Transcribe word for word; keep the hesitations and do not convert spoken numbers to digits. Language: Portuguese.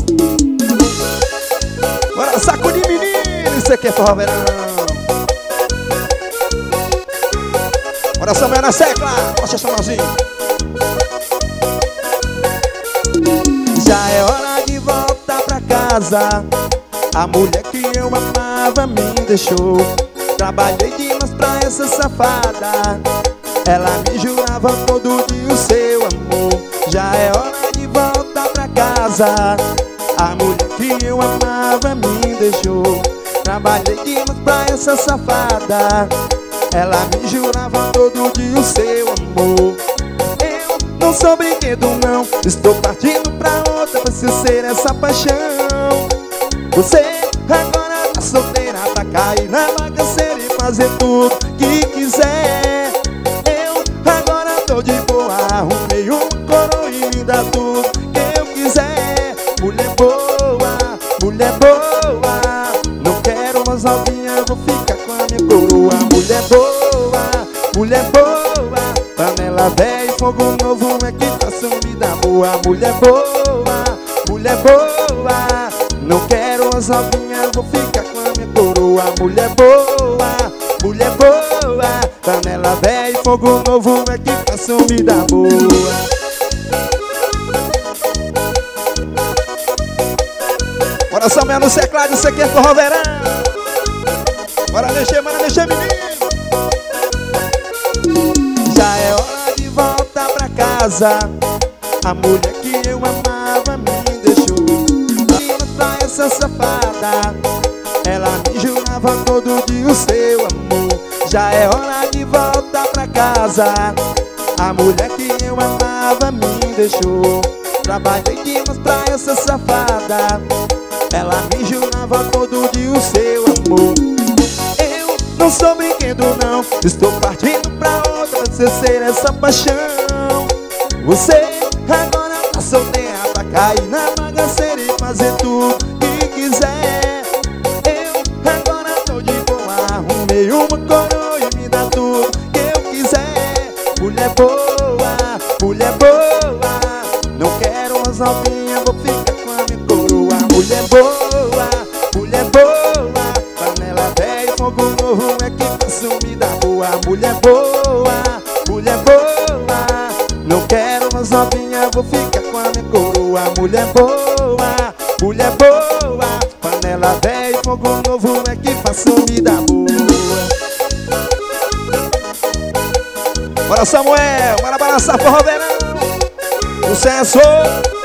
Bora, saco de menino, isso aqui é forró verão. Bora, Samuel na secla, poxa Samuelzinho. Já é hora de voltar pra casa. A mulher que eu amava me deixou. Trabalhei demais pra essa safada. Ela me jurava todo dia o seu amor. Já é hora de voltar pra casa. A mulher que eu amava me deixou. Trabalhei demais pra essa safada. Ela me jurava todo dia o seu amor. Eu não sou brinquedo não. Estou partindo pra outra pra esquecer essa paixão. Você agora tá solteira pra cair na bagaceira e fazer tudo que quiser. Eu agora tô de boa, arrumei um coro e me dá tudo que eu quiser. Mulher boa, mulher boa, não quero mais novinha, vou ficar com a minha coroa. Mulher boa, mulher boa, panela velha e fogo novo é que faço vida boa. Mulher boa, mulher boa, não quero as novinhas, vou ficar com a minha coroa. Mulher boa, mulher boa, panela velha e fogo novo é que faço vida boa. Bora, Samuel no seclado, isso aqui é forró verão. Bora mexer, bora mexer, menino. Já é hora de voltar pra casa. A mulher que eu amava me deixou. Pra essa safada, ela me jurava todo dia o seu amor. Já é hora de voltar pra casa. A mulher que eu amava me deixou. Trabalhei demais pra essa safada. Ela me jurava todo dia o seu amor. Eu não sou brinquedo não. Estou partindo pra outra pra esquecer essa paixão. Você agora tá solteira pra cair na bagaceira e fazer tudo que quiser. Eu agora tô de boa, arrumei uma coroa e me dá tudo que eu quiser. Mulher boa, mulher boa, não quero mais novinha, vou ficar com a minha coroa. Mulher boa, mulher boa, panela velha e fogo novo é que faço vida boa. Mulher boa, mulher boa, não quero mais novinha, vou ficar com a minha coroa. Mulher boa, mulher boa, panela velha e fogo novo é que faço vida boa. Bora, Samuel, bora balançar forró verão. Sucesso!